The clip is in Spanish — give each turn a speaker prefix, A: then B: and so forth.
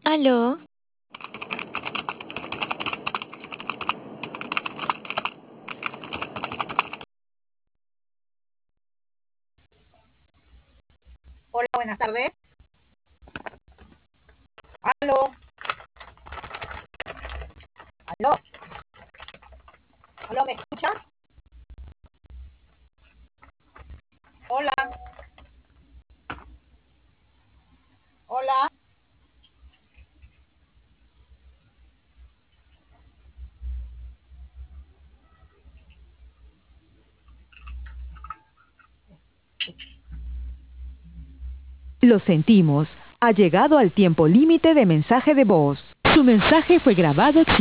A: Aló,
B: Hola, buenas tardes. Aló, aló, aló, ¿me escucha? Hola, hola.
C: Lo sentimos. Ha llegado al tiempo límite de mensaje de voz. Su mensaje fue grabado